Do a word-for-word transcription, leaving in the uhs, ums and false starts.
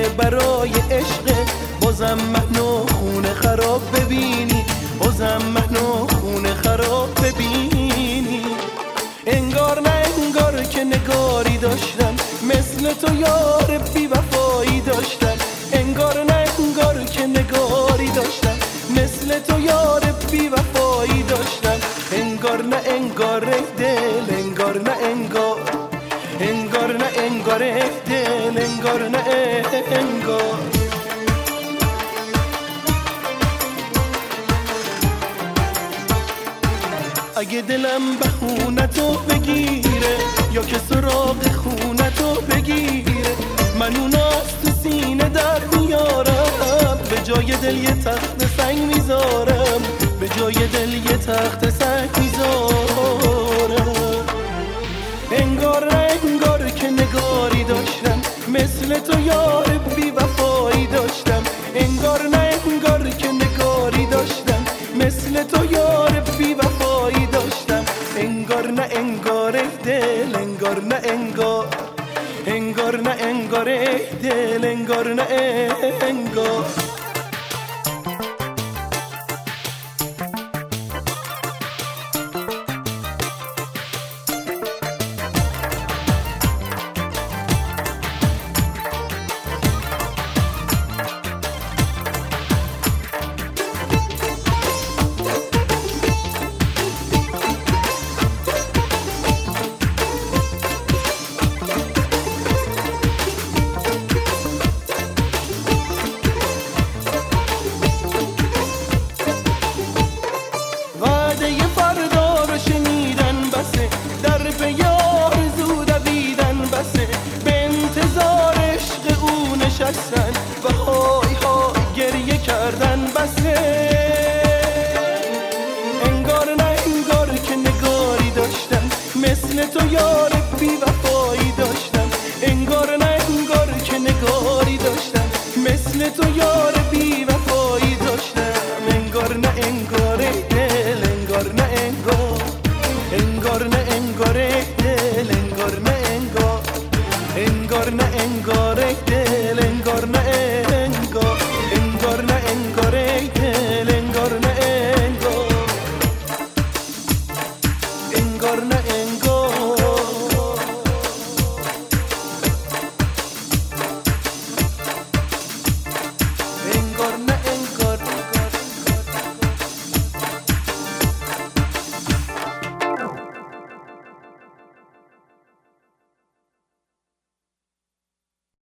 برای عشق، بازم منو خونه خراب ببینی، بازم منو خونه خراب ببینی. انگار نه انگار که نگاری داشتم، مثل تو یار بی وفایی داشتم. انگار نه انگار که نگاری داشتم، مثل تو یار بی وفایی داشتم. انگار نه انگار دل، انگار نه انگار، انگار نه انگار دل، انگار نه انگار. اگه دلم بهونتو بگیره یا که سراغ خونتو بگیره، من اونو از تو سینه در میارم، به جای دل یه تخت سنگ میذارم، به جای دل یه تخت سنگ میذارم. انگار نه انگار که نگاری داشتم، مثل تو یار بی وفایی داشتم. انگار نه انگار که نگاری داشتم، مثل تو یار بی وفایی داشتم. انگار نه انگار دل، انگار نه انگار، انگار نه انگار دل، انگار نه انگار. و های های گریه کردن بسه. انگار نه انگار که نگاری داشتم، مثل تو یار بی وفایی داشتم. انگار نه انگار که نگاری داشتم، مثل تو یار